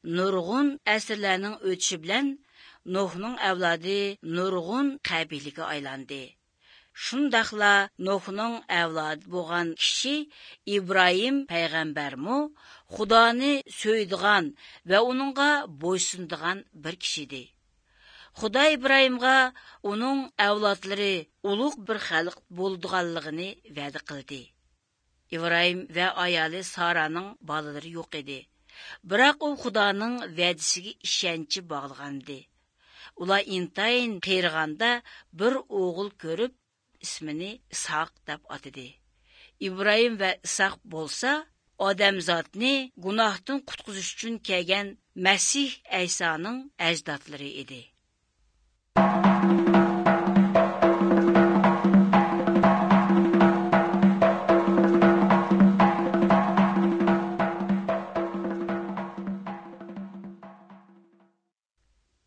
nurg'un asrlarning o'tishi bilan Nuhning avlodi nurg'un qabilaga aylandi. Shundaqla Nuhning avlodi bo'lgan kishi İbrahim payg'ambarmu Xudoni so'ydigan va uningga bo'ysundigan bir kishidi. Xudo İbrahimga uning avlodlari ulug' bir xalq bo'ldiganligini va'da qildi. İbrahim va ayoli Saraning bolalari yo'q edi. Biroq u Xudoning va'dasiga ishonchi bog'lagandi. Ular intayin qiyirganda bir o'g'il ko'rib, ismini İshaq deb atadi. İbrahim va İshaq bo'lsa, odamzodni gunohdan qutqizish uchun kelgan Masih Aysoning ajdodlari edi.